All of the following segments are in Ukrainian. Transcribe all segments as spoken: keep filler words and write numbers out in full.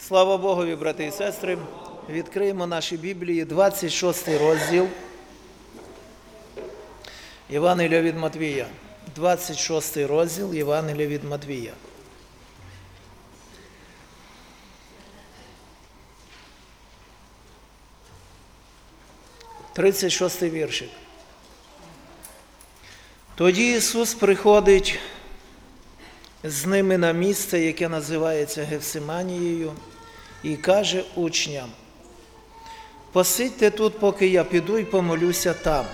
Слава Богові, брати і сестри! Відкриємо наші Біблії, двадцять шостий розділ Євангелія від Матвія. двадцять шостий розділ Євангелія від Матвія. тридцять шостий віршик. Тоді Ісус приходить з ними на місце, яке називається Гефсиманією, і каже учням: «Посидьте тут, поки я піду і помолюся там».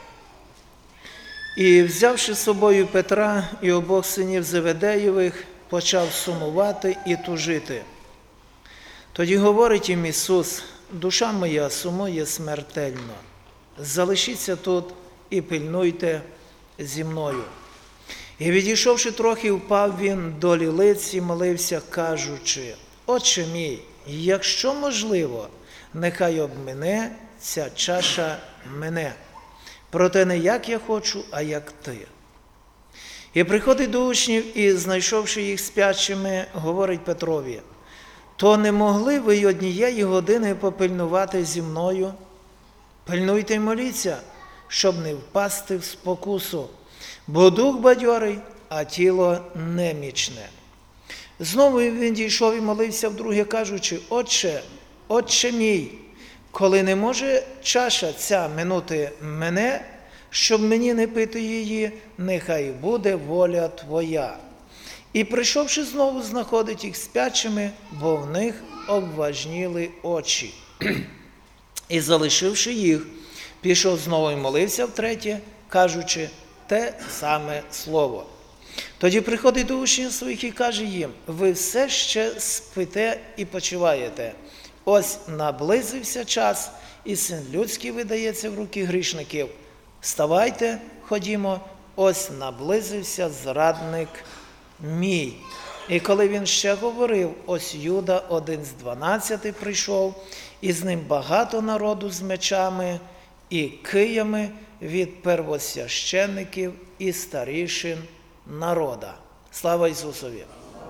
І, взявши з собою Петра і обох синів Зеведеєвих, почав сумувати і тужити. Тоді говорить їм Ісус: «Душа моя сумує смертельно. Залишіться тут і пильнуйте зі мною». І, відійшовши трохи, впав він до лілиць і молився, кажучи: «Отче мій, якщо можливо, нехай обмине ця чаша мене. Проте не як я хочу, а як ти». І приходить до учнів і, знайшовши їх спячими, говорить Петрові: «То не могли ви й однієї години попильнувати зі мною? Пильнуйте й моліться, щоб не впасти в спокусу, бо дух бадьорий, а тіло немічне». Знову він дійшов і молився вдруге, кажучи: «Отче, Отче мій, коли не може чаша ця минути мене, щоб мені не пити її, нехай буде воля Твоя». І, прийшовши знову, знаходить їх спячими, бо в них обважніли очі. І, залишивши їх, пішов знову і молився втретє, кажучи те саме слово. Тоді приходить до учнів своїх і каже їм: «Ви все ще спите і почиваєте. Ось наблизився час, і Син Людський видається в руки грішників. Вставайте, ходімо, ось наблизився зрадник мій». І коли він ще говорив, ось Юда, один з дванадцяти, прийшов, і з ним багато народу з мечами і киями від первосвящеників і старішин народа. Слава Ісусові!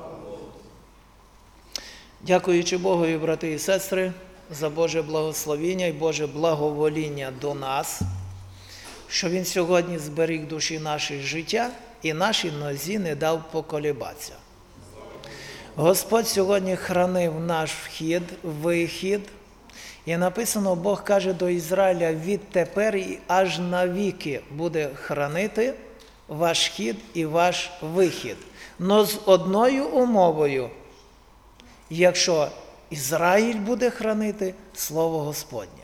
Дякуючи Богові, брати і сестри, за Боже благословіння і Боже благовоління до нас, що Він сьогодні зберіг душі наші життя і нашій нозі не дав поколібатися. Господь сьогодні хранив наш вхід, вихід, і написано, Бог каже до Ізраїля: «Відтепер і аж навіки буде хранити ваш хід і ваш вихід». Но з одною умовою: якщо Ізраїль буде хранити Слово Господнє.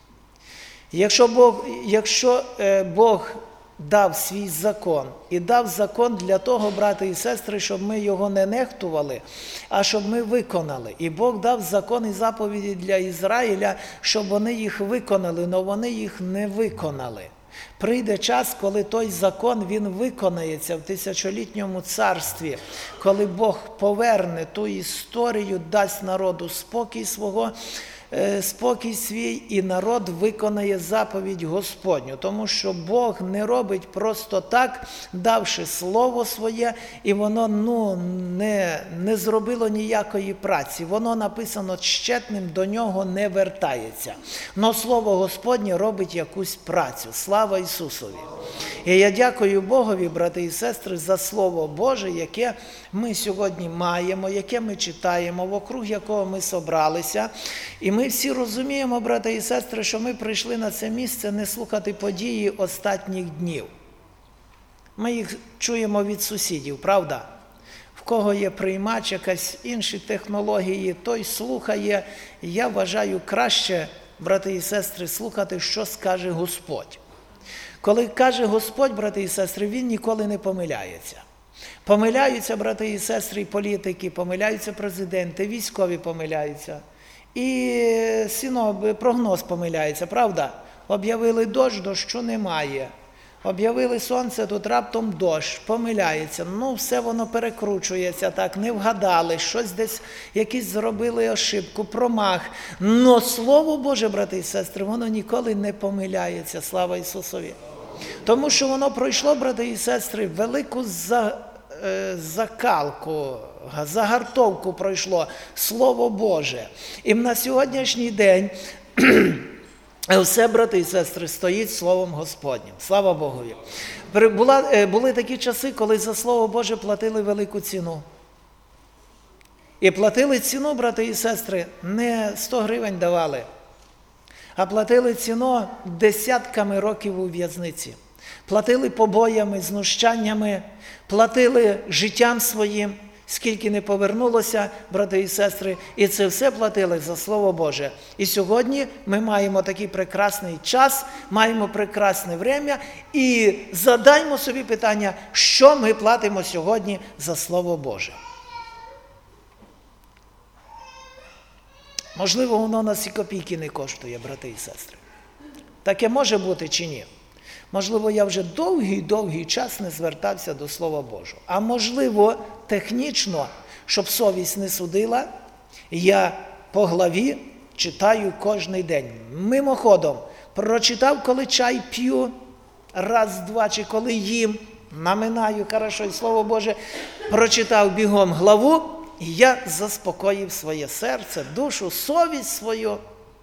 Якщо Бог, якщо е, Бог дав свій закон, і дав закон для того, брати і сестри, щоб ми його не нехтували, а щоб ми виконали. І Бог дав закон і заповіді для Ізраїля, щоб вони їх виконали, але вони їх не виконали. Прийде час, коли той закон, він виконається в тисячолітньому царстві, коли Бог поверне ту історію, дасть народу спокій свого, спокій свій, і народ виконає заповідь Господню. Тому що Бог не робить просто так, давши слово своє, і воно ну, не, не зробило ніякої праці. Воно написано тщетним, до нього не вертається. Но слово Господнє робить якусь працю. Слава Ісусові! І я дякую Богові, брати і сестри, за Слово Боже, яке ми сьогодні маємо, яке ми читаємо, вокруг якого ми собралися. І ми всі розуміємо, брати і сестри, що ми прийшли на це місце не слухати події останніх днів. Ми їх чуємо від сусідів, правда? В кого є приймач, якась інші технології, той слухає. Я вважаю краще, брати і сестри, слухати, що скаже Господь. Коли каже Господь, брати і сестри, Він ніколи не помиляється. Помиляються, брати і сестри, і політики, помиляються президенти, військові помиляються. І синоб, прогноз помиляється, правда? Об'явили дощ, дощу немає. Об'явили сонце, тут раптом дощ, помиляється. Ну, все воно перекручується так, не вгадали, щось десь якісь зробили ошибку, промах. Но Слово Боже, брати і сестри, воно ніколи не помиляється. Слава Ісусові! Тому що воно пройшло, брати і сестри, велику за... е, закалку, загартовку пройшло Слово Боже. І на сьогоднішній день все, брати і сестри, стоїть Словом Господнім. Слава Богові. Була, були такі часи, коли за Слово Боже платили велику ціну. І платили ціну, брати і сестри, не сто гривень давали, а платили ціну десятками років у в'язниці. Платили побоями, знущаннями, платили життям своїм, скільки не повернулося, брати і сестри, і це все платили за Слово Боже. І сьогодні ми маємо такий прекрасний час, маємо прекрасне время, і задаймо собі питання, що ми платимо сьогодні за Слово Боже. Можливо, воно нас і копійки не коштує, брати і сестри. Таке може бути чи ні? Можливо, я вже довгий-довгий час не звертався до Слова Божого. А можливо, технічно, щоб совість не судила, я по главі читаю кожний день. Мимоходом, прочитав, коли чай п'ю, раз-два, чи коли їм, наминаю, хорошо, і Слово Боже, прочитав бігом главу, і я заспокоїв своє серце, душу, совість свою.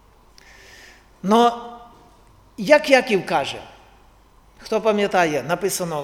Но, як Яків каже, хто пам'ятає, написано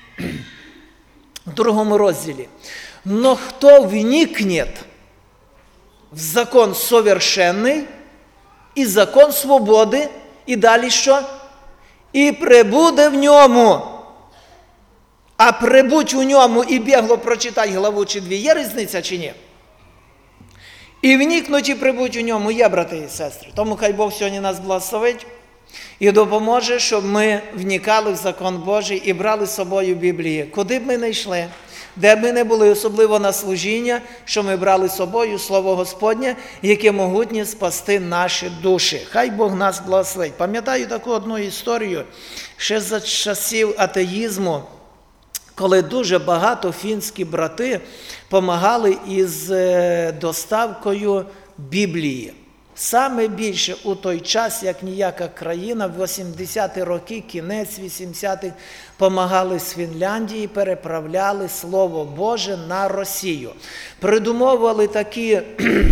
в другому розділі, «Но хто вникнет в закон совершенний, і закон свободи, і далі що? І прибуде в ньому». А прибудь у ньому і бігло прочитай главу чи дві. Є різниця чи ні? І вникнуть і прибудь у ньому є, брати і сестри. Тому хай Бог сьогодні нас благословить і допоможе, щоб ми вникали в закон Божий і брали з собою Біблії. Куди б ми не йшли, де б ми не були, особливо на служіння, що ми брали з собою Слово Господнє, яке могутнє спасти наші душі. Хай Бог нас благословить. Пам'ятаю таку одну історію, ще за часів атеїзму, коли дуже багато фінські брати помагали із доставкою Біблії. Саме більше у той час, як ніяка країна, в вісімдесяті роки, кінець вісімдесятих, помагали з Фінляндії, переправляли Слово Боже на Росію. Придумовували такі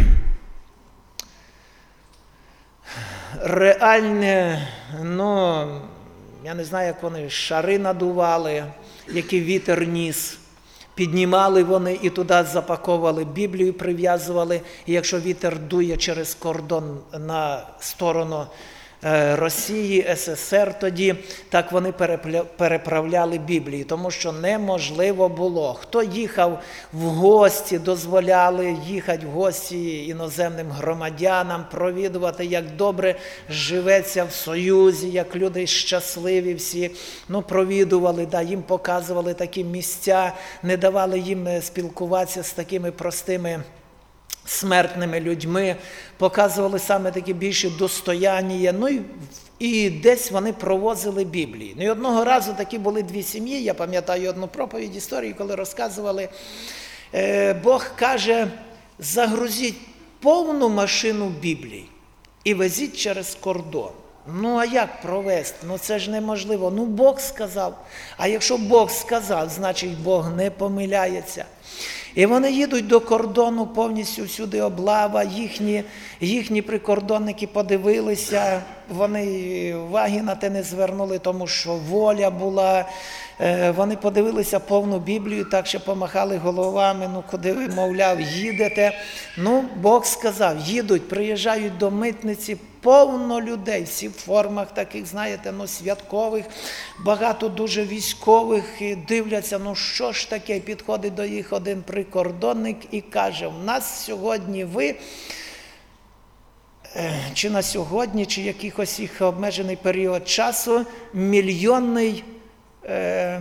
реальні, ну, я не знаю, як вони, шари надували, які вітер ніс. Піднімали вони і туди запаковували Біблію, прив'язували. І якщо вітер дує через кордон на сторону Росії, ес ес ер тоді, так вони переправляли Біблії, тому що неможливо було. Хто їхав в гості, дозволяли їхати в гості іноземним громадянам, провідувати, як добре живеться в Союзі, як люди щасливі всі. Ну, провідували, да, їм показували такі місця, не давали їм спілкуватися з такими простими смертними людьми, показували саме такі більші достояння, ну і, і десь вони провозили Біблії. Ну і одного разу такі були дві сім'ї, я пам'ятаю одну проповідь історії, коли розказували, е, Бог каже, загрузіть повну машину Біблій і везіть через кордон. Ну, а як провести? Ну, це ж неможливо. Ну, Бог сказав. А якщо Бог сказав, значить, Бог не помиляється. І вони їдуть до кордону, повністю всюди облава, їхні, їхні прикордонники подивилися, вони уваги на те не звернули, тому що воля була. Вони подивилися повну Біблію, так що помахали головами, ну куди ви, мовляв, їдете. Ну, Бог сказав, їдуть, приїжджають до митниці, повно людей, всі в формах таких, знаєте, ну святкових, багато дуже військових, і дивляться, ну що ж таке, підходить до їх один прикордонник і каже, в нас сьогодні ви, чи на сьогодні, чи якийсь їх обмежений період часу, мільйонний Е,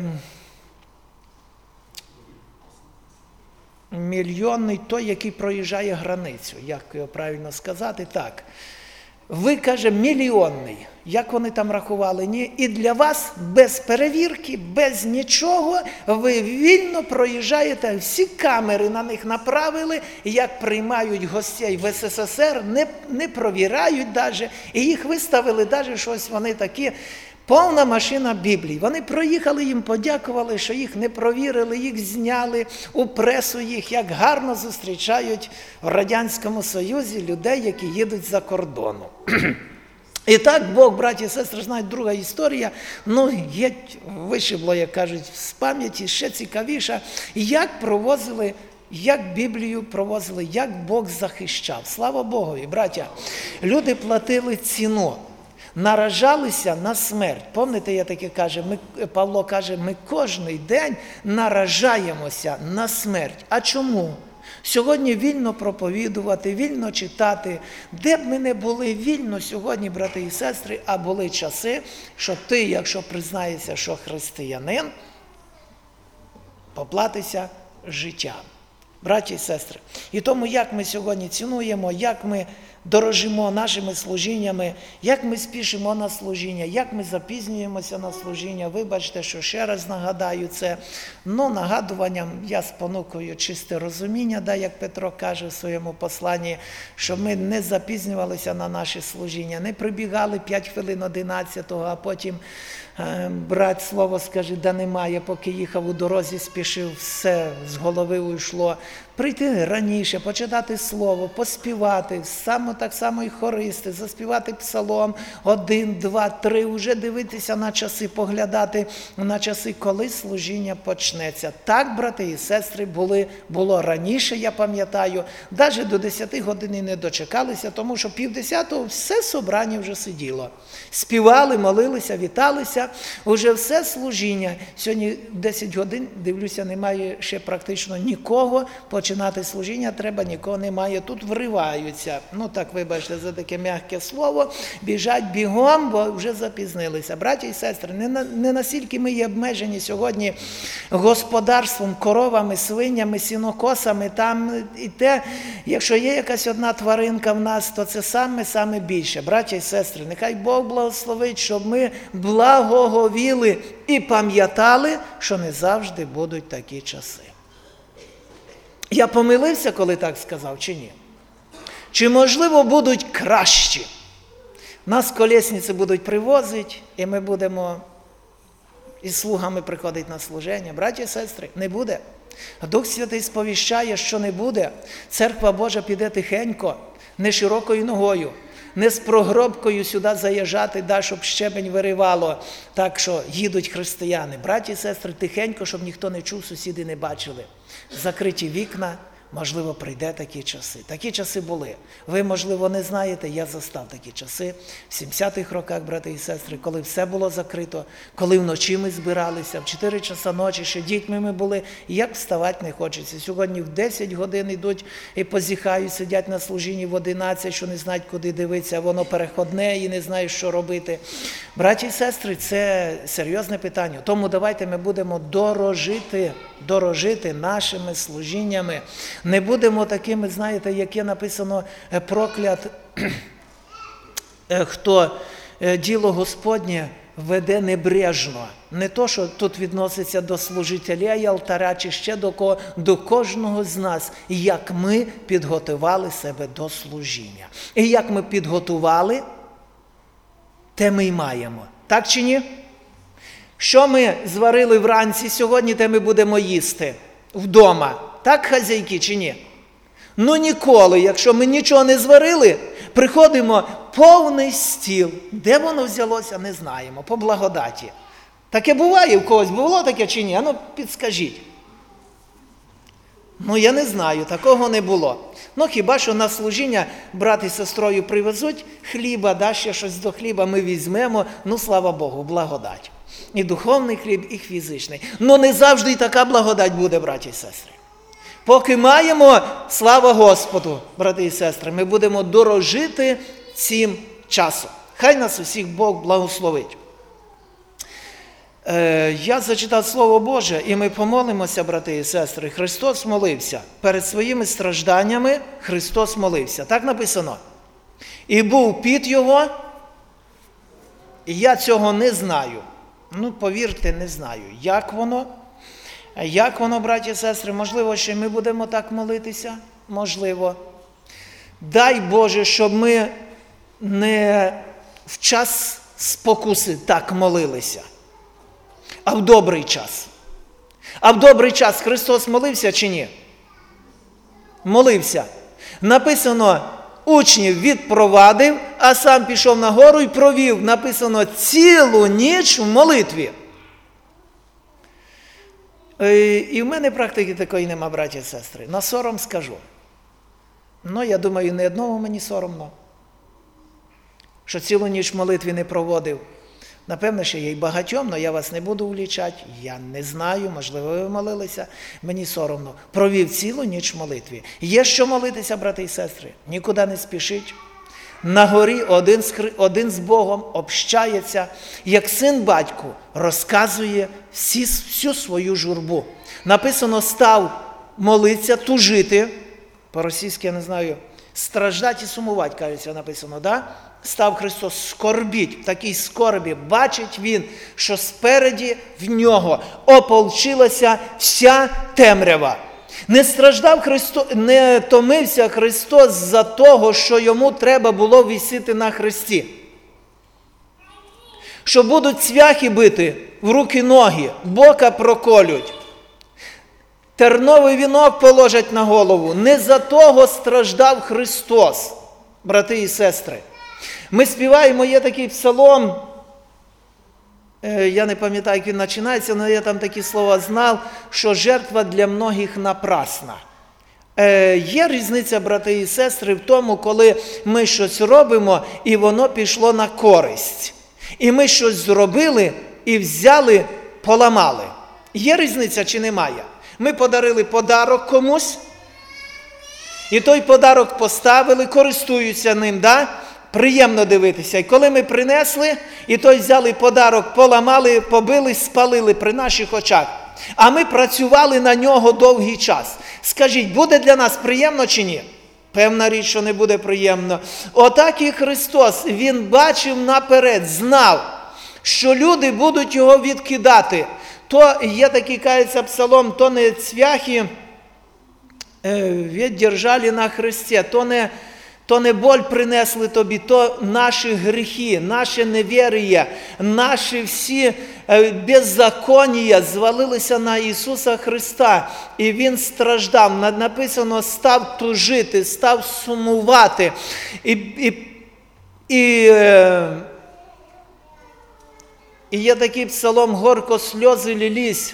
мільйонний той, який проїжджає границю, як його правильно сказати, так. Ви, каже, мільйонний, як вони там рахували, ні, і для вас без перевірки, без нічого, ви вільно проїжджаєте, всі камери на них направили, як приймають гостей в ес ес ес ер, не, не провірають навіть, і їх виставили навіть щось, вони такі, Повна машина Біблії. Вони проїхали, їм подякували, що їх не провірили, їх зняли, у пресу їх, як гарно зустрічають в Радянському Союзі людей, які їдуть за кордону. І так Бог, браті і сестри, знають, друга історія, ну, геть вишибло, як кажуть, з пам'яті, ще цікавіша, як провозили, як Біблію провозили, як Бог захищав. Слава Богові, браття, люди платили ціну. Наражалися на смерть. Пам'ятаєте, я таке каже, ми, Павло каже, ми кожний день наражаємося на смерть. А чому? Сьогодні вільно проповідувати, вільно читати. Де б ми не були, вільно сьогодні, брати і сестри, а були часи, що ти, якщо признаєшся, що християнин, поплатися життям. Браті і сестри. І тому, як ми сьогодні цінуємо, як ми дорожимо нашими служіннями, як ми спішимо на служіння, як ми запізнюємося на служіння. Вибачте, що ще раз нагадаю це. Ну, нагадуванням я спонукую чисте розуміння, да, як Петро каже в своєму посланні, щоб ми не запізнювалися на наші служіння, не прибігали п'ять хвилин одинадцятого, а потім е, брать слово, скаже, да немає, поки їхав у дорозі, спішив, все з голови уйшло. Прийти раніше, почитати слово, поспівати, саме так само і хористи, заспівати псалом, один, два, три, вже дивитися на часи, поглядати на часи, коли служіння почнеться. Так, брати і сестри, були, було раніше, я пам'ятаю, навіть до десяти години не дочекалися, тому що півдесятого все собрання вже сиділо. Співали, молилися, віталися, вже все служіння. Сьогодні десять годин, дивлюся, немає ще практично нікого, починати служіння треба, нікого немає, тут вриваються. Ну так, вибачте за таке м'яке слово, біжать бігом, бо вже запізнилися. Браті і сестри, не, на, не настільки ми є обмежені сьогодні господарством, коровами, свинями, сінокосами, там і те, якщо є якась одна тваринка в нас, то це саме-саме більше. Браті і сестри, нехай Бог благословить, щоб ми благоговіли і пам'ятали, що не завжди будуть такі часи. Я помилився, коли так сказав, чи ні? Чи, можливо, будуть кращі? Нас колесниці будуть привозити, і ми будемо із слугами приходити на служення. Браті і сестри, не буде. Дух Святий сповіщає, що не буде. Церква Божа піде тихенько, не широкою ногою, не з прогробкою сюди заїжджати, да, щоб щебень виривало, так що їдуть християни. Браті і сестри, тихенько, щоб ніхто не чув, сусіди не бачили. Закриті вікна, можливо, прийде такі часи. Такі часи були. Ви, можливо, не знаєте, я застав такі часи в сімдесятих роках, брати і сестри, коли все було закрито, коли вночі ми збиралися, в чотири часа ночі ще дітьми ми були, і як вставати не хочеться. Сьогодні в десять годин йдуть і позіхають, сидять на служінні в одинадцять, що не знають, куди дивитися, воно переходне і не знають, що робити. Браті і сестри, це серйозне питання. Тому давайте ми будемо дорожити, дорожити нашими служіннями. Не будемо такими, знаєте, як є написано, проклят, хто діло Господнє веде небрежно. Не то, що тут відноситься до служителя і алтаря, чи ще до кого, до кожного з нас, як ми підготували себе до служіння. І як ми підготували, те ми й маємо. Так чи ні? Що ми зварили вранці сьогодні, те ми будемо їсти вдома. Так, хазяйки, чи ні? Ну ніколи, якщо ми нічого не зварили, приходимо повний стіл. Де воно взялося, не знаємо, по благодаті. Таке буває, в когось було таке чи ні? А ну, підскажіть. Ну, я не знаю, такого не було. Ну, хіба що на служіння брат і сестрою привезуть хліба, да, ще щось до хліба ми візьмемо, ну, слава Богу, благодать. І духовний хліб, і фізичний. Ну, не завжди і така благодать буде, браті і сестри. Поки маємо, слава Господу, брати і сестри, ми будемо дорожити цим часом. Хай нас усіх Бог благословить. Е, я зачитав Слово Боже, і ми помолимося, брати і сестри. Христос молився. Перед своїми стражданнями Христос молився. Так написано. І був піт його, і я цього не знаю. Ну, повірте, не знаю, як воно. Як воно, браті і сестри, можливо, що ми будемо так молитися? Можливо. Дай Боже, щоб ми не в час спокуси так молилися, а в добрий час. А в добрий час Христос молився чи ні? Молився. Написано, учнів відпровадив, а сам пішов на гору і провів, написано, цілу ніч в молитві. І в мене практики такої нема, браті і сестри. На сором скажу. Ну, я думаю, не одному мені соромно, що цілу ніч в молитві не проводив. Напевно, що є й багатьом, але я вас не буду влічати. Я не знаю, можливо, ви молилися. Мені соромно. Провів цілу ніч в молитві. Є що молитися, брати і сестри. Нікуди не спішить. На горі один з, один з Богом общається, як син батьку розказує всі, всю свою журбу. Написано, став молитися, тужити. По-російськи, я не знаю, страждати і сумувати, кажеться, написано, да? Став Христос скорбіть, в такій скорбі. Бачить він, що спереді в нього ополчилася вся темрява. Не страждав Христос, не томився Христос за того, що йому треба було висіти на хресті. Що будуть цвяхи бити в руки-ноги, бока проколють. Терновий вінок положать на голову. Не за того страждав Христос, брати і сестри. Ми співаємо, є такий псалом, я не пам'ятаю, як він починається, але я там такі слова знав, що жертва для многих напрасна. Є різниця, брати і сестри, в тому, коли ми щось робимо, і воно пішло на користь. І ми щось зробили, і взяли, поламали. Є різниця чи немає? Ми подарили подарок комусь, і той подарок поставили, користуються ним, да? Приємно дивитися. І коли ми принесли, і той взяли подарок, поламали, побили, спалили при наших очах. А ми працювали на нього довгий час. Скажіть, буде для нас приємно чи ні? Певна річ, що не буде приємно. Отак і Христос, Він бачив наперед, знав, що люди будуть його відкидати. То є такий, кається, псалом, то не цвяхи віддержали на хресті, то не, то не боль принесли тобі, то наші гріхи, наше невір'я, наші всі беззаконня звалилися на Ісуса Христа. І Він страждав. Написано, став тужити, став сумувати. І, і, і, і є такий псалом, горко сльози лились.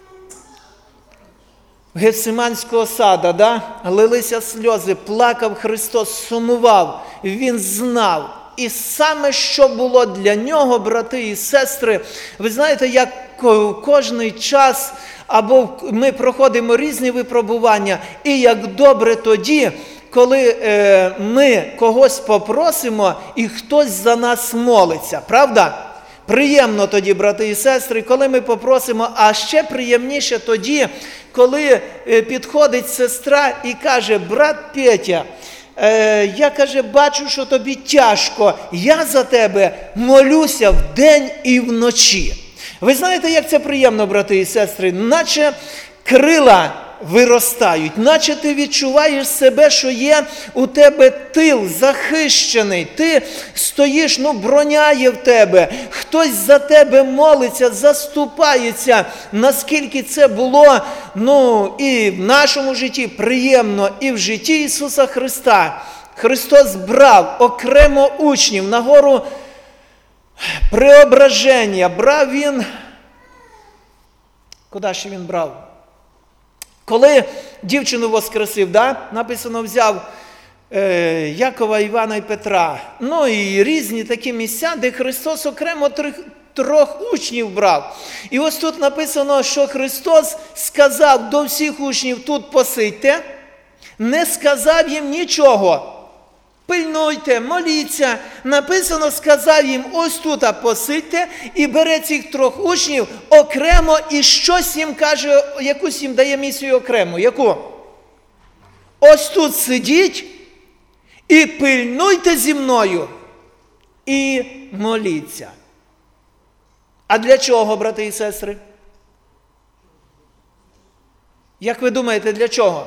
Гефсиманського сада, да? Лилися сльози, плакав Христос, сумував, Він знав. І саме, що було для нього, брати і сестри, ви знаєте, як кожний час, або ми проходимо різні випробування, і як добре тоді, коли е, ми когось попросимо, і хтось за нас молиться, правда? Приємно тоді, брати і сестри, коли ми попросимо, а ще приємніше тоді, коли підходить сестра і каже, брат Петя, е, я, каже, бачу, що тобі тяжко, я за тебе молюся вдень і вночі. Ви знаєте, як це приємно, брати і сестри, наче крила виростають, наче ти відчуваєш себе, що є у тебе тил захищений, ти стоїш, ну, броня є в тебе, хтось за тебе молиться, заступається, наскільки це було, ну, і в нашому житті приємно, і в житті Ісуса Христа. Христос брав окремо учнів на гору Преображення, брав Він, куди ще Він брав? Коли дівчину воскресив, да? Написано, взяв е, Якова, Івана і Петра. Ну і різні такі місця, де Христос окремо трьох, трьох учнів брав. І ось тут написано, що Христос сказав до всіх учнів, тут посидьте, не сказав їм нічого. Пильнуйте, моліться. Написано, сказав їм, ось тут посидьте, і бере цих трьох учнів окремо, і щось їм каже, якусь їм дає місію окрему. Яку? Ось тут сидіть і пильнуйте зі мною і моліться. А для чого, брати і сестри? Як ви думаєте, для чого?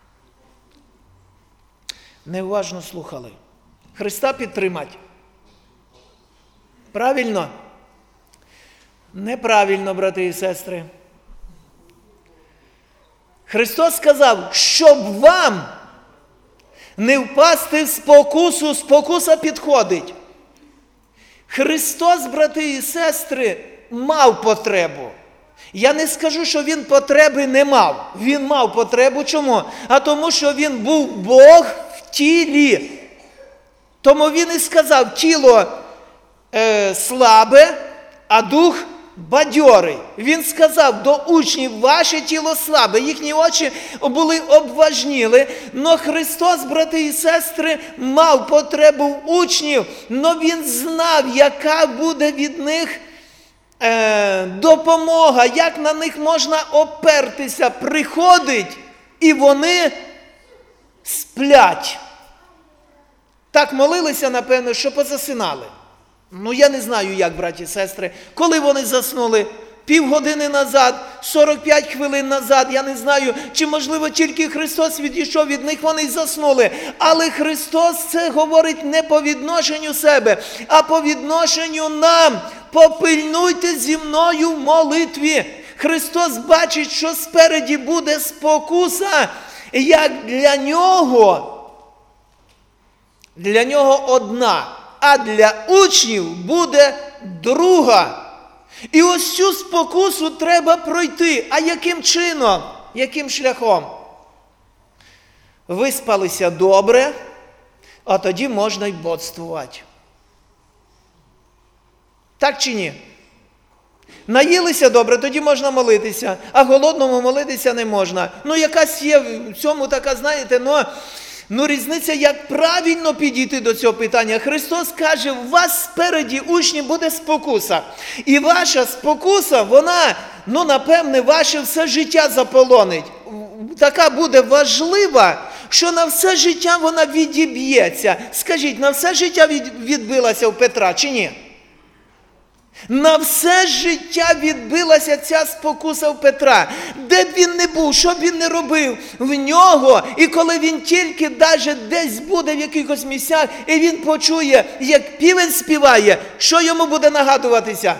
Неуважно слухали. Христа підтримати. Правильно? Неправильно, брати і сестри. Христос сказав, щоб вам не впасти в спокусу, спокуса підходить. Христос, брати і сестри, мав потребу. Я не скажу, що Він потреби не мав. Він мав потребу. Чому? А тому, що Він був Бог в тілі. Тому Він і сказав, тіло е, слабе, а дух бадьорий. Він сказав до учнів, ваше тіло слабе, їхні очі були обважніли, но Христос, брати і сестри, мав потребу в учнів, но Він знав, яка буде від них е, допомога, як на них можна опертися. Приходить, і вони сплять. Так молилися, напевно, що позасинали. Ну, я не знаю, як, браті і сестри, коли вони заснули, півгодини назад, сорок п'ять хвилин назад, я не знаю, чи, можливо, тільки Христос відійшов від них, вони й заснули. Але Христос це говорить не по відношенню себе, а по відношенню нам. Попильнуйте зі мною в молитві. Христос бачить, що спереді буде спокуса, як для Нього, для Нього одна, а для учнів буде друга. І ось цю спокусу треба пройти. А яким чином? Яким шляхом? Виспалися добре, а тоді можна й бодствувати. Так чи ні? Наїлися добре, тоді можна молитися, а голодному молитися не можна. Ну, якась є в цьому така, знаєте, ну... Ну, різниця, як правильно підійти до цього питання. Христос каже, у вас спереді, учні, буде спокуса. І ваша спокуса, вона, ну, напевне, ваше все життя заполонить. Така буде важлива, що на все життя вона відіб'ється. Скажіть, на все життя відбилася у Петра чи ні? На все життя відбилася ця спокуса в Петра. Де б він не був, що б він не робив, в нього, і коли він тільки навіть десь буде в якихось місцях, і він почує, як півень співає, що йому буде нагадуватися?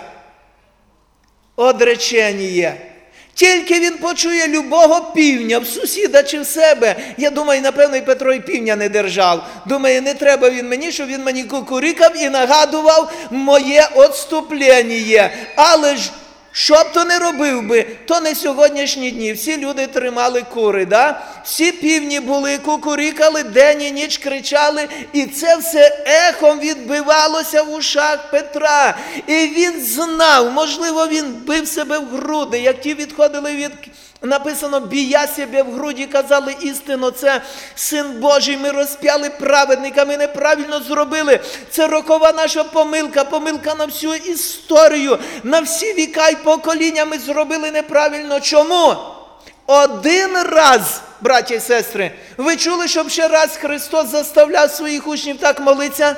Одреченіє. Тільки він почує любого півня, в сусіда чи в себе. Я думаю, напевно, і Петро і півня не держав. Думаю, не треба він мені, щоб він мені кукурікав і нагадував моє отступлення. Але ж, що б то не робив би, то не сьогоднішні дні. Всі люди тримали кури, да? Всі півні були, кукурікали, день і ніч кричали, і це все ехом відбивалося в ушах Петра. І він знав, можливо, він бив себе в груди, як ті відходили від... Написано, бія себе в груді, казали істину, це Син Божий, ми розп'яли праведника, ми неправильно зробили. Це рокова наша помилка, помилка на всю історію, на всі віка і покоління ми зробили неправильно. Чому? Один раз, браті і сестри, ви чули, щоб ще раз Христос заставляв своїх учнів так молитися?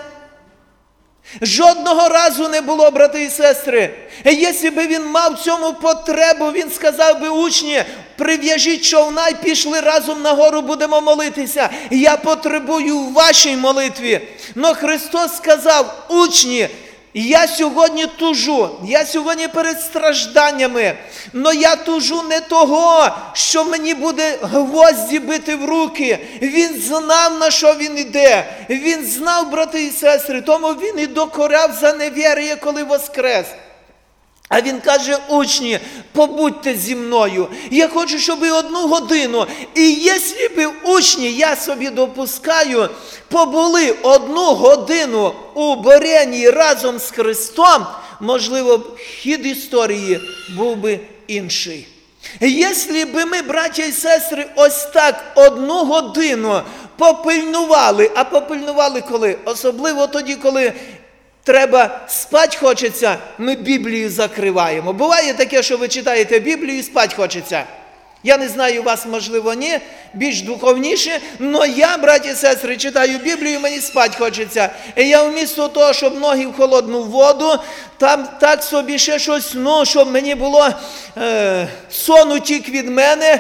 Жодного разу не було, брати і сестри. Якщо б він мав цьому потребу, він сказав би, учні, прив'яжіть човна і пішли разом на гору, будемо молитися. Я потребую в вашій молитві. Но Христос сказав, учні, я сьогодні тужу, я сьогодні перед стражданнями, но я тужу не того, що мені буде гвозді бити в руки. Він знав, на що він іде. Він знав, брати і сестри, тому він і докоряв за невірує, коли воскрес. А він каже, учні, побудьте зі мною. Я хочу, щоб ви одну годину. І якщо б учні, я собі допускаю, побули одну годину у боренні разом з Христом, можливо, хід історії був би інший. Якщо б ми, браття і сестри, ось так одну годину попильнували, а попильнували коли? Особливо тоді, коли треба спать хочеться, ми Біблію закриваємо. Буває таке, що ви читаєте Біблію і спать хочеться. Я не знаю, у вас, можливо, ні, більш духовніше, але я, браті і сестри, читаю Біблію, мені спать хочеться. І я вмісто того, щоб ноги в холодну воду, там так собі ще щось, ну, щоб мені було, е, сон утік від мене,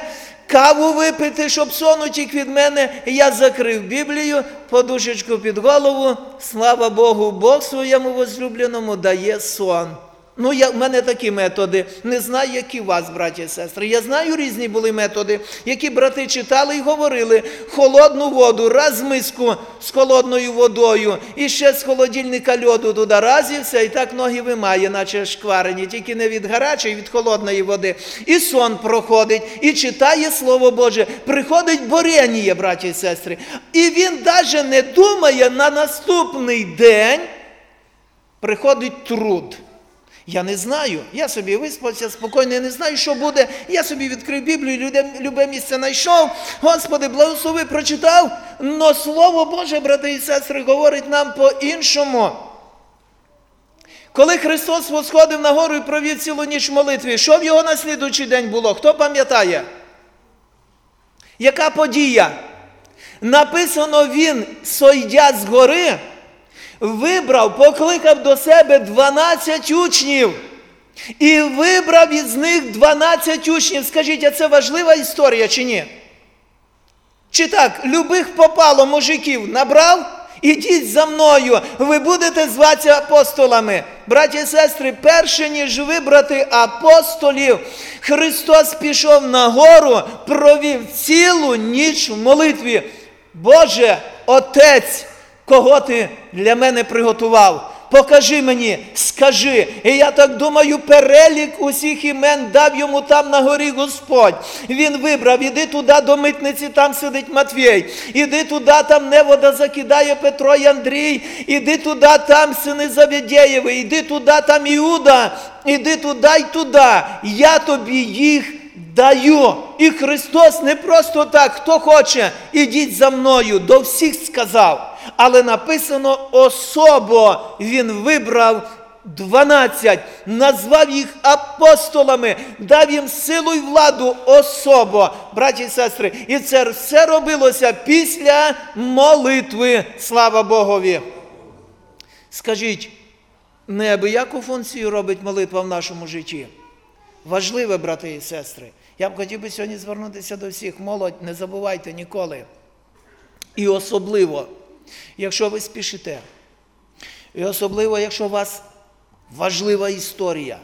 каву випити, щоб сон утік від мене. Я закрив Біблію, подушечку під голову. Слава Богу, Бог своєму возлюбленому дає сон. Ну, я, в мене такі методи. Не знаю, які у вас, браті і сестри. Я знаю, різні були методи, які брати читали і говорили. Холодну воду, раз миску з холодною водою, і ще з холодильника льоду туди раз і все, і так ноги вимає, наче шкварені, тільки не від гарячої, від холодної води. І сон проходить, і читає Слово Боже. Приходить борення, браті і сестри. І він навіть не думає, на наступний день приходить труд. Я не знаю, я собі виспався спокійно, я не знаю, що буде. Я собі відкрив Біблію, любе місце знайшов. Господи, благослови, прочитав. Но Слово Боже, брати і сестри, говорить нам по-іншому. Коли Христос восходив на гору і провів цілу ніч в молитві, що в його на слідуючий день було? Хто пам'ятає? Яка подія? Написано, він, сойдя з гори, вибрав, покликав до себе дванадцять учнів. І вибрав із них дванадцять учнів. Скажіть, а це важлива історія чи ні? Чи так, любих попало мужиків набрав? Ідіть за мною, ви будете зватися апостолами. Браті і сестри, перше, ніж вибрати апостолів, Христос пішов на гору, провів цілу ніч в молитві. Боже, Отець, кого ти для мене приготував? Покажи мені, скажи. І я так думаю, перелік усіх імен дав йому там на горі Господь. Він вибрав, іди туди до митниці, там сидить Матвій. Іди туди, там невода закидає Петро і Андрій. Іди туди, там сини Завідєєві. Іди туди, там Іуда. Іди туди й туди. Я тобі їх даю. І Христос не просто так, хто хоче, ідіть за мною, до всіх сказав. Але написано, особо він вибрав дванадцять, назвав їх апостолами, дав їм силу й владу особо, браті і сестри. І це все робилося після молитви, слава Богові. Скажіть, неабияку функцію робить молитва в нашому житті? Важливе, брати і сестри. Я б хотів би сьогодні звернутися до всіх. Молодь, не забувайте ніколи. І особливо, якщо ви спішите. І особливо, якщо у вас важлива історія.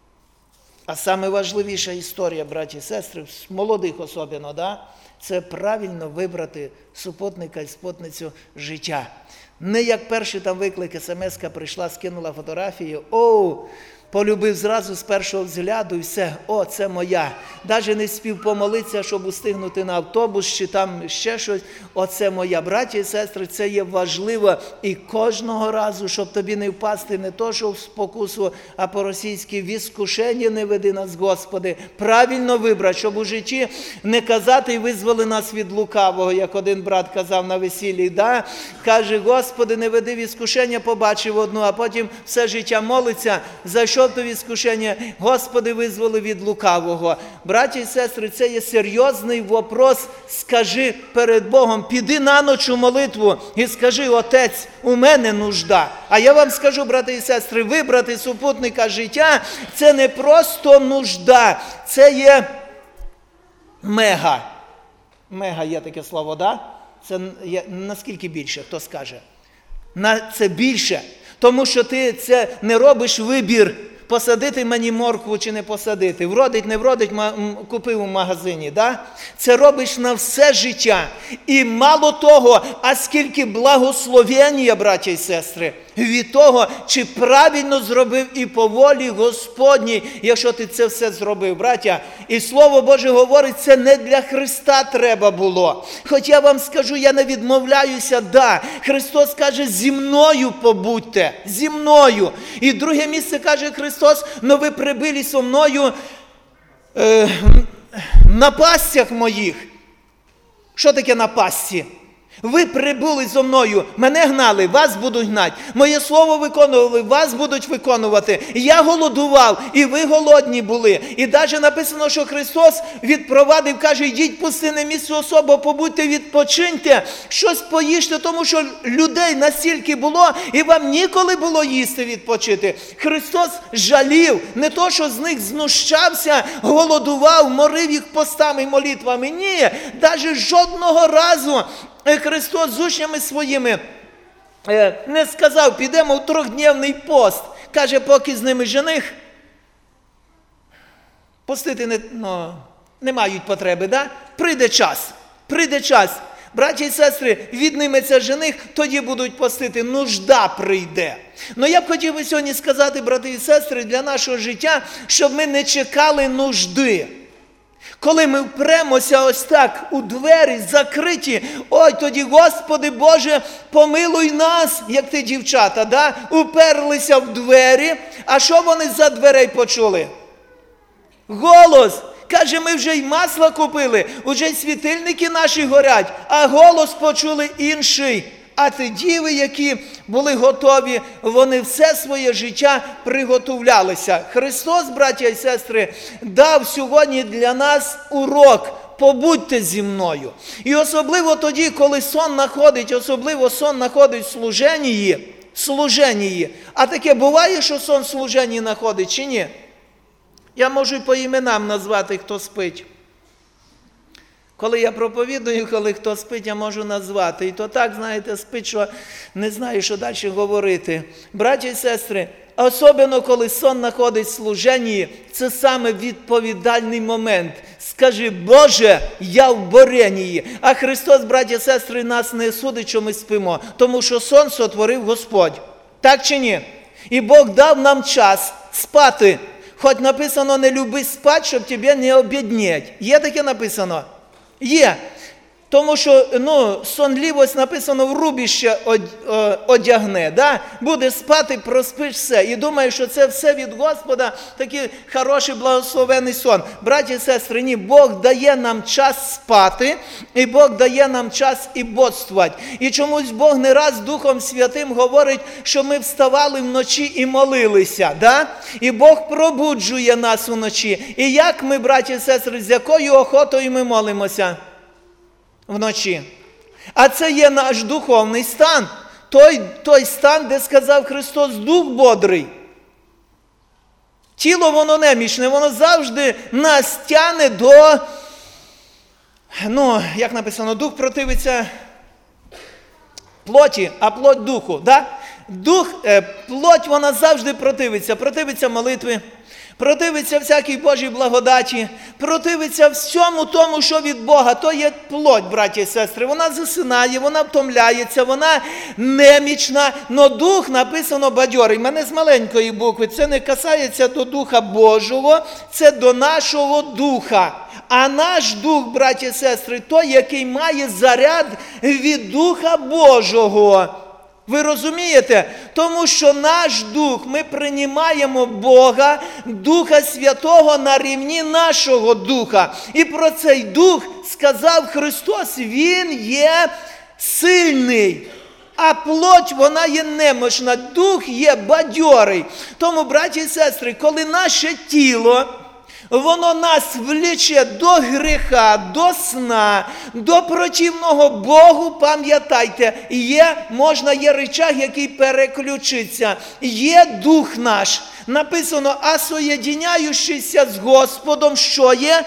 А саме важливіша історія, браті і сестри, молодих особливо, да? Це правильно вибрати супутника і спутницю життя. Не як перший там виклик, смс-ка прийшла, скинула фотографію, оу, полюбив зразу з першого взгляду і все, о, це моя. Навіть не спів помолитися, щоб устигнути на автобус, чи там ще щось, оце моя. Браті і сестри, це є важливо і кожного разу, щоб тобі не впасти не то, що в спокусу, а по-російськи в іскушення не веди нас, Господи. Правильно вибрати, щоб у житті не казати і визволи нас від лукавого, як один брат казав на весіллі, да? Каже, Господи, не веди в іскушення, побачив одну, а потім все життя молиться, зайшов то в іскушення, Господи, визволи від лукавого. Браті і сестри, це є серйозний вопрос. Скажи перед Богом, піди на ніч у молитву і скажи, Отець, у мене нужда. А я вам скажу, брати і сестри, вибрати супутника життя – це не просто нужда, це є мега. Мега є таке слово, да? Це є наскільки більше, хто скаже? На це більше. Тому що ти це не робиш вибір, посадити мені моркву чи не посадити, вродить, не вродить, купив у магазині, да? Це робиш на все життя. І мало того, а скільки благословення, браті і сестри, від того, чи правильно зробив і по волі Господній, якщо ти це все зробив, браття. І Слово Боже говорить, це не для Христа треба було. Хоч я вам скажу, я не відмовляюся, да. Христос каже, зі мною побудьте, зі мною. І друге місце каже Христос, но ви прибили со мною е, на пастях моїх. Що таке на пасті? Ви прибули зо мною, мене гнали, вас будуть гнати. Моє слово виконували, вас будуть виконувати. Я голодував, і ви голодні були. І навіть написано, що Христос відпровадив, каже, йдіть в пустинне місце особо, побудьте, відпочиньте, щось поїжте, тому що людей настільки було, і вам ніколи було їсти, відпочити. Христос жалів, не то, що з них знущався, голодував, морив їх постами і молитвами. Ні, навіть жодного разу Христос з учнями своїми не сказав, підемо в трьохдневний пост. Каже, поки з ними жених, постити не, ну, не мають потреби, да? Прийде час, прийде час. Браті і сестри, відніметься жених, тоді будуть постити, нужда прийде. Но я б хотів би сьогодні сказати, брати і сестри, для нашого життя, щоб ми не чекали нужди. Коли ми впремося ось так у двері закриті, ой, тоді, Господи Боже, помилуй нас, як ті дівчата, да? Уперлися в двері, а що вони за дверей почули? Голос. Каже, ми вже й масло купили, вже й світильники наші горять, а голос почули інший. А ті діви, які були готові, вони все своє життя приготовлялися. Христос, браття і сестри, дав сьогодні для нас урок. Побудьте зі мною. І особливо тоді, коли сон находить, особливо сон находить в служенні, служенні. А таке буває, що сон в служенні находить, чи ні? Я можу і по іменам назвати, хто спить. Коли я проповідую, коли хто спить, я можу назвати. І то так, знаєте, спить, що не знаю, що далі говорити. Браті і сестри, особливо коли сон знаходить в служенні, це саме відповідальний момент. Скажи, Боже, я в боренні. А Христос, браті і сестри, нас не судить, що ми спимо, тому що сон сотворив Господь. Так чи ні? І Бог дав нам час спати. Хоч написано, не люби спати, щоб тебе не обіднять. Є таке написано? Є. Тому що, ну, сонливість написано в рубіще одягне, да? Буде спати, проспиш все. І думаю, що це все від Господа, такий хороший, благословений сон. Браті і сестри, ні, Бог дає нам час спати, і Бог дає нам час і бодствувати. І чомусь Бог не раз Духом Святим говорить, що ми вставали вночі і молилися, да? І Бог пробуджує нас вночі. І як ми, браті і сестри, з якою охотою ми молимося? Вночі. А це є наш духовний стан. Той, той стан, де сказав Христос, дух бодрий. Тіло, воно немічне, воно завжди нас тяне до, ну, як написано, дух противиться плоті, а плоть духу. Да? Дух, е, плоть, вона завжди противиться. Противиться молитви, противиться всякій Божій благодаті, противиться всьому тому, що від Бога. То є плоть, браті і сестри. Вона засинає, вона втомляється, вона немічна, но дух написано бадьорий. Мене з маленької букви. Це не касається до Духа Божого, це до нашого духа. А наш дух, браті і сестри, той, який має заряд від Духа Божого. Ви розумієте? Тому що наш дух, ми приймаємо Бога, Духа Святого на рівні нашого духа. І про цей дух сказав Христос, він є сильний. А плоть, вона є немощна, дух є бадьорий. Тому, браті і сестри, коли наше тіло, воно нас вліче до гріха, до сна, до противного Богу, пам'ятайте, є, можна, є рычаг, який переключиться. Є дух наш. Написано, а соєдиняючийся з Господом, що є?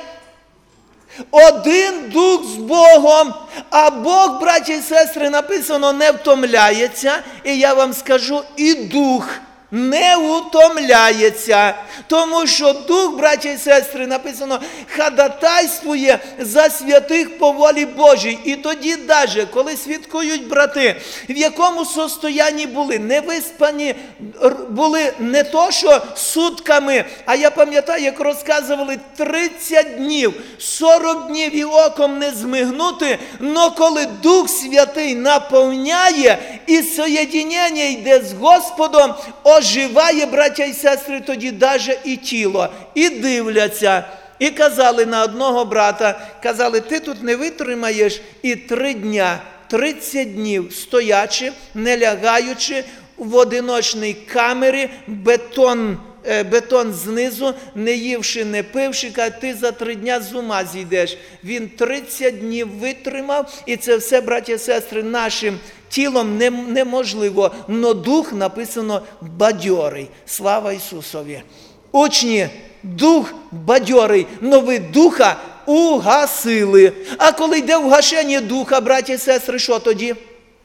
Один дух з Богом. А Бог, браті і сестри, написано, не втомляється. І я вам скажу, і дух не утомляється, тому що Дух, браті і сестри, написано, ходатайствує за святих по волі Божій. І тоді навіть, коли свідкують брати, в якому состоянні були, невиспані були не то, що сутками, а я пам'ятаю, як розказували, тридцять днів, сорок днів і оком не змигнути, но коли Дух Святий наповняє і соєдинення йде з Господом, оживає, браття і сестри, тоді даже і тіло. І дивляться. І казали на одного брата, казали, ти тут не витримаєш і три дня. тридцять днів стоячи, не лягаючи в одиночній камері, бетон, бетон знизу, не ївши, не пивши, каже, ти за три дня з ума зійдеш. Він тридцять днів витримав, і це все, браті і сестри, нашим тілом неможливо, но дух, написано, бадьорий. Слава Ісусові! Учні, дух бадьорий, но ви духа угасили. А коли йде вгашення духа, браті і сестри, що тоді?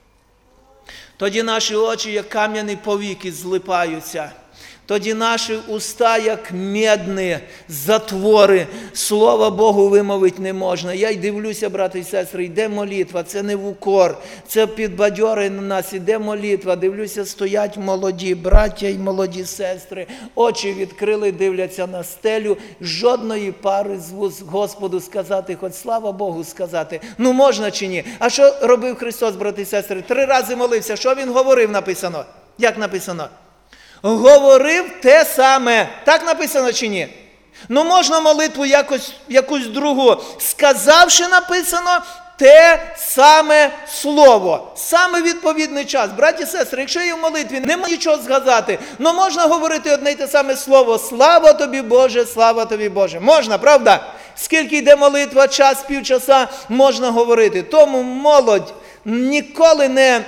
Тоді наші очі, як кам'яні повіки, злипаються. Тоді наші уста, як медні затвори, слова Богу вимовити не можна. Я й дивлюся, брати і сестри, йде молитва, це не в укор, це підбадьорить на нас, іде молитва, дивлюся, стоять молоді браття і молоді сестри, очі відкрили, дивляться на стелю, жодної пари з вуст Господу сказати, хоч слава Богу сказати, ну можна чи ні? А що робив Христос, брати і сестри? Три рази молився, що Він говорив, написано? Як написано? Говорив те саме. Так написано чи ні? Ну можна молитву якось, якусь другу. Сказавши, написано те саме слово. Саме відповідний час. Браті і сестри, якщо є в молитві, немає нічого згадати, ну можна говорити одне й те саме слово. Слава тобі, Боже, слава тобі, Боже. Можна, правда? Скільки йде молитва, час, півчаса, можна говорити. Тому молодь ніколи не...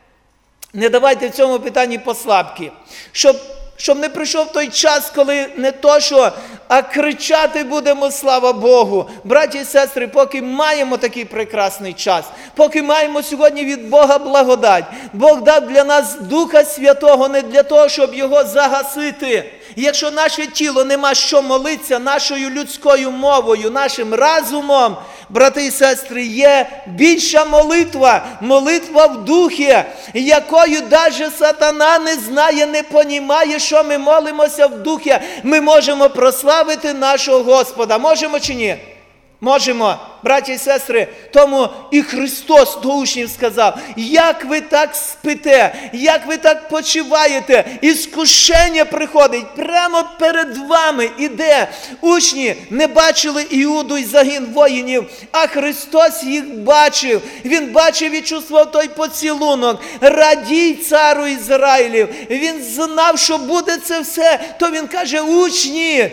Не давайте в цьому питанні послабки, щоб, щоб не прийшов той час, коли не то що, а кричати будемо слава Богу. Браті і сестри, поки маємо такий прекрасний час, поки маємо сьогодні від Бога благодать, Бог дав для нас Духа Святого не для того, щоб його загасити. І якщо наше тіло нема що молитися нашою людською мовою, нашим разумом, брати і сестри, є більша молитва, молитва в духі, якою навіть сатана не знає, не понімає, що ми молимося в духі. Ми можемо прославити нашого Господа. Можемо чи ні? Можемо, браті і сестри. Тому і Христос до учнів сказав, як ви так спите, як ви так почиваєте, іскушення приходить, прямо перед вами іде. Учні не бачили Іуду і загін воїнів, а Христос їх бачив. Він бачив і чувствував той поцілунок. Радій, цару Ізраїлів. Він знав, що буде це все. То він каже, учні,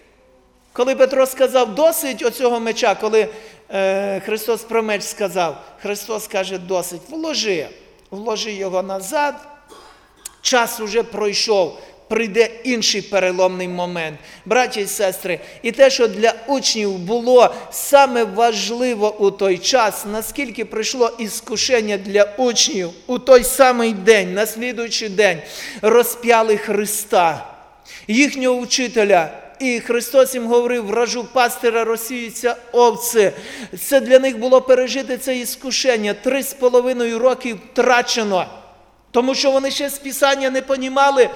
коли Петро сказав, досить оцього меча, коли е, Христос про меч сказав, Христос каже, досить, вложи, вложи його назад, час уже пройшов, прийде інший переломний момент. Браті і сестри, і те, що для учнів було саме важливо у той час, наскільки прийшло іскушення для учнів у той самий день, на слідуючий день, розп'яли Христа, їхнього вчителя. І Христос їм говорив, вражу пастира розсіються овці. Це для них було пережити це іскушення. Три з половиною роки втрачено. Тому що вони ще з Писання не понімали,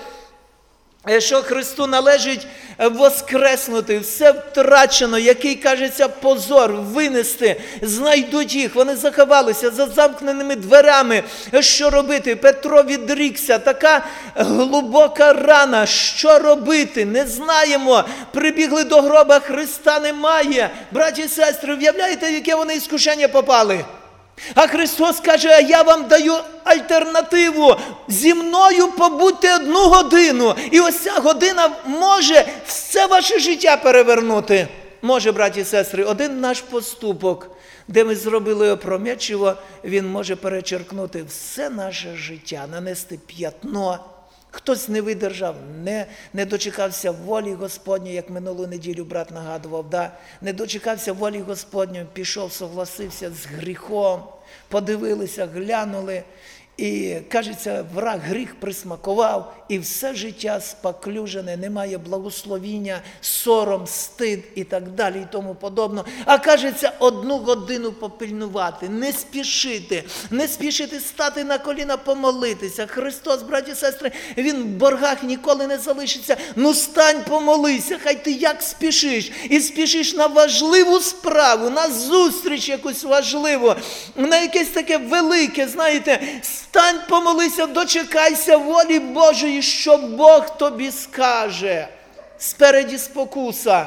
що Христу належить воскреснути. Все втрачено, який, кажеться, позор винести. Знайдуть їх. Вони заховалися за замкненими дверами. Що робити? Петро відрікся. Така глибока рана. Що робити? Не знаємо. Прибігли до гроба, Христа немає. Браті і сестри, уявляєте, в яке вони іскушення попали? А Христос каже, а я вам даю альтернативу. Зі мною побудьте одну годину. І ось ця година може все ваше життя перевернути. Може, браті і сестри, один наш поступок, де ми зробили опрометчиво, він може перечеркнути все наше життя, нанести п'ятно. Хтось не видержав, не, не дочекався волі Господньої, як минулу неділю брат нагадував, да? Не дочекався волі Господньої, пішов, согласився з гріхом, подивилися, глянули, і, кажеться, враг гріх присмакував, і все життя спаклюжене, немає благословіння, сором, стид і так далі, і тому подобно. А, кажеться, одну годину попильнувати, не спішити, не спішити стати на коліна, помолитися. Христос, браті і сестри, Він в боргах ніколи не залишиться. Ну, стань, помолися, хай ти як спішиш. І спішиш на важливу справу, на зустріч якусь важливу, на якесь таке велике, знаєте, стань, помолися, дочекайся волі Божої, що Бог тобі скаже. Спереді спокуса.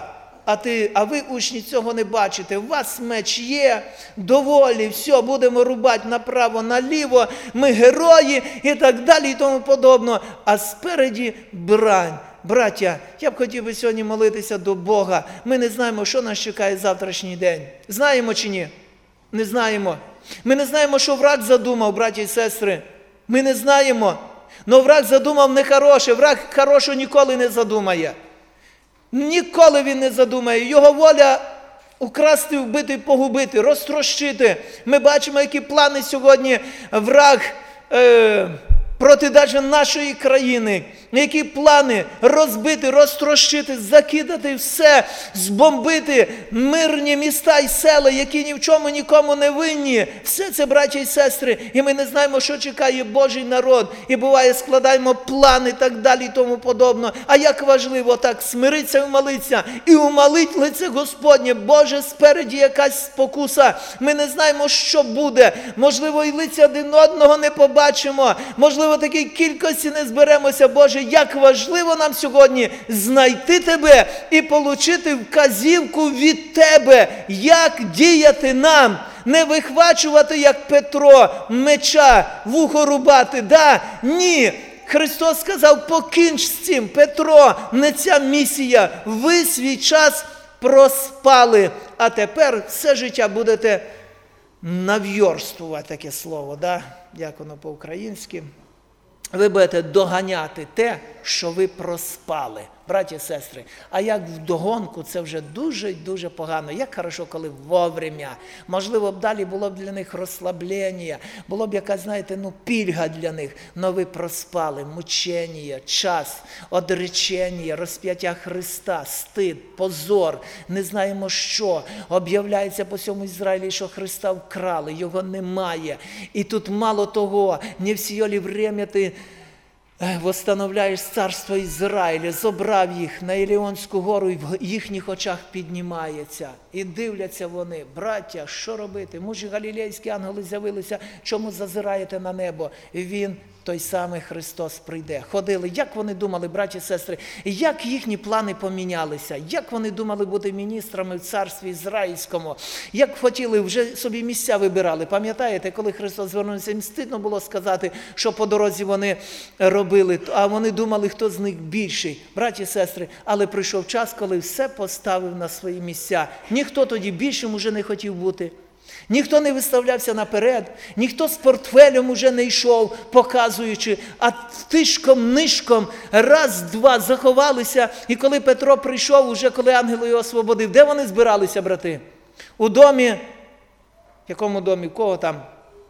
а, ти, а ви, учні, цього не бачите. У вас меч є, доволі, все, будемо рубати направо, наліво, ми герої і так далі і тому подобно. А спереді брань. Браття, я б хотів би сьогодні молитися до Бога. Ми не знаємо, що нас чекає завтрашній день. Знаємо чи ні? Не знаємо. Ми не знаємо, що враг задумав, браті і сестри. Ми не знаємо. Но враг задумав нехороше. Враг хорошого ніколи не задумає. Ніколи він не задумає. Його воля украсти, вбити, погубити, розтрощити. Ми бачимо, які плани сьогодні враг е, проти навіть нашої країни. Які плани розбити, розтрощити, закидати все, збомбити мирні міста і села, які ні в чому нікому не винні. Все це, браття і сестри, і ми не знаємо, що чекає Божий народ. І буває, складаємо плани і так далі і тому подобно. А як важливо так смиритися і молитися, і умолить лице Господнє. Боже, спереді якась спокуса. Ми не знаємо, що буде. Можливо, і лиця один одного не побачимо. Можливо, такій кількості не зберемося. Боже, як важливо нам сьогодні знайти Тебе і отримати вказівку від Тебе, як діяти нам. Не вихвачувати, як Петро, меча, вухо рубати. Да? Ні. Христос сказав, покінч з цим, Петро, не ця місія. Ви свій час проспали, а тепер все життя будете нав'йорствувати, таке слово, да? Як воно по-українськи. Ви будете доганяти те, що ви проспали, браті і сестри. А як вдогонку, це вже дуже дуже погано. Як хорошо, коли вовремя. Можливо, б далі було б для них розслаблення, було б якась, знаєте, ну, пільга для них. Но ви проспали мучення, час, одречення, розп'яття Христа, стид, позор, не знаємо що. Об'являється по всьому Ізраїлі, що Христа вкрали, його немає. І тут мало того, не все ли время ти восстановляєш царство Ізраїля, зобрав їх на Іліонську гору і в їхніх очах піднімається. І дивляться вони, браття, що робити? Мужі галілейські ангели з'явилися, чому зазираєте на небо? І він, той самий Христос, прийде. Ходили, як вони думали, браті і сестри, як їхні плани помінялися, як вони думали бути міністрами в царстві Ізраїльському, як хотіли, вже собі місця вибирали. Пам'ятаєте, коли Христос звернувся, їм стидно було сказати, що по дорозі вони робили, а вони думали, хто з них більший. Браті і сестри, але прийшов час, коли все поставив на свої місця. Ніхто тоді більшим уже не хотів бути. Ніхто не виставлявся наперед, ніхто з портфелем уже не йшов, показуючи, а тишком-нишком раз-два заховалися. І коли Петро прийшов, уже коли ангел його освободив, де вони збиралися, брати? У домі, в якому домі, кого там?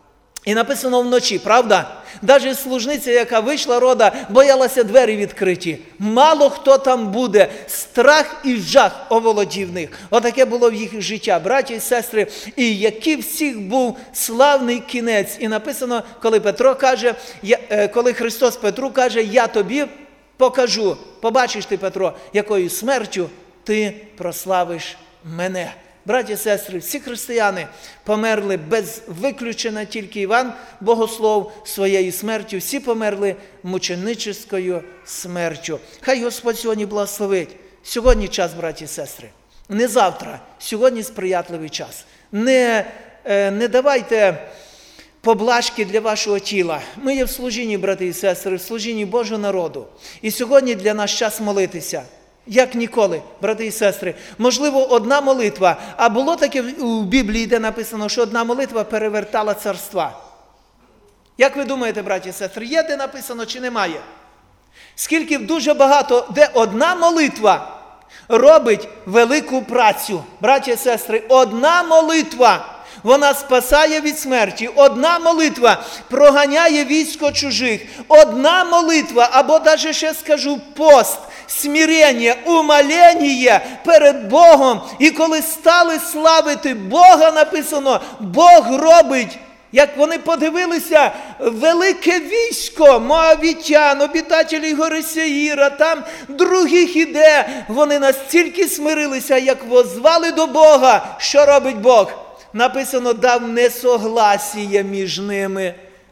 І написано вночі, правда? Навіть служниця, яка вийшла рода, боялася двері відкриті. Мало хто там буде. Страх і жах оволодів них. Отаке було в їх життя, браті і сестри. І який всіх був славний кінець. І написано, коли Петро каже, я, коли Христос Петру каже, я тобі покажу. Побачиш ти, Петро, якою смертю ти прославиш мене. Браті і сестри, всі християни померли без виключення, тільки Іван Богослов своєю смертю. Всі померли мученическою смертю. Хай Господь сьогодні благословить. Сьогодні час, браті і сестри. Не завтра, сьогодні сприятливий час. Не, не давайте поблажки для вашого тіла. Ми є в служінні, брати і сестри, в служінні Божого народу. І сьогодні для нас час молитися. Як ніколи, брати і сестри. Можливо, одна молитва, а було таке у Біблії, де написано, що одна молитва перевертала царства. Як ви думаєте, браті і сестри, є де написано чи немає? Скільки дуже багато, де одна молитва робить велику працю. Браті і сестри, одна молитва, вона спасає від смерті. Одна молитва проганяє військо чужих. Одна молитва, або навіть ще скажу пост, смирення, умолення перед Богом. І коли стали славити Бога, написано, Бог робить, як вони подивилися, велике військо, моавітян, обітателі гори Сеїра, там других іде. Вони настільки смирилися, як воззвали до Бога. Що робить Бог? Написано, дав несогласія між ними.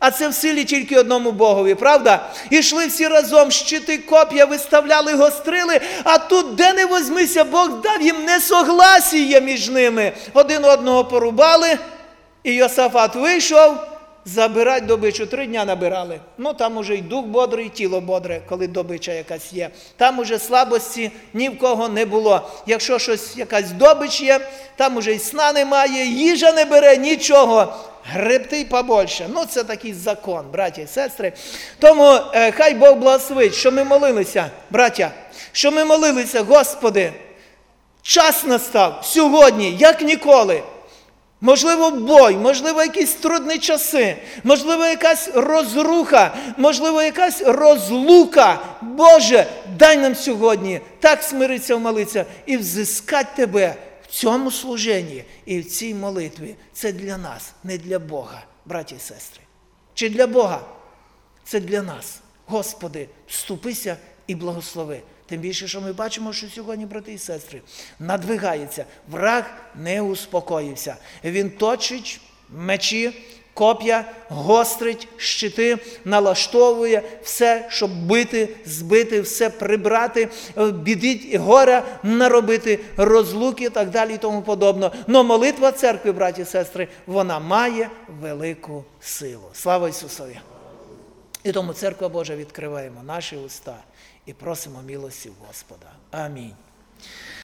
А це в силі тільки одному Богові, правда? І йшли всі разом, щити, коп'я виставляли, гострили, а тут, де не возьмися, Бог дав їм несогласія між ними. Один одного порубали, і Йосафат вийшов забирати добичу. Три дня набирали. Ну, там уже й дух бодрий, і тіло бодре, коли добича якась є. Там уже слабості ні в кого не було. Якщо щось, якась добич є, там уже й сна немає, їжа не бере, нічого. Гребти й побольше. Ну, це такий закон, браття і сестри. Тому е, хай Бог благословить, що ми молилися, браття, що ми молилися, Господи, час настав сьогодні, як ніколи. Можливо, бой, можливо, якісь трудні часи, можливо, якась розруха, можливо, якась розлука. Боже, дай нам сьогодні так смиритися, молитися і взискати Тебе в цьому служенні і в цій молитві. Це для нас, не для Бога, браті і сестри. Чи для Бога? Це для нас. Господи, вступися і благослови. Тим більше, що ми бачимо, що сьогодні, брати і сестри, надвигається. Враг не успокоївся. Він точить мечі, коп'я, гострить, щити, налаштовує все, щоб бити, збити, все прибрати, бідить, горя наробити, розлуки і так далі і тому подобне. Но молитва церкви, браті і сестри, вона має велику силу. Слава Ісусові! І тому, Церква Божа, відкриваємо наші уста і просимо милості Господа. Амінь.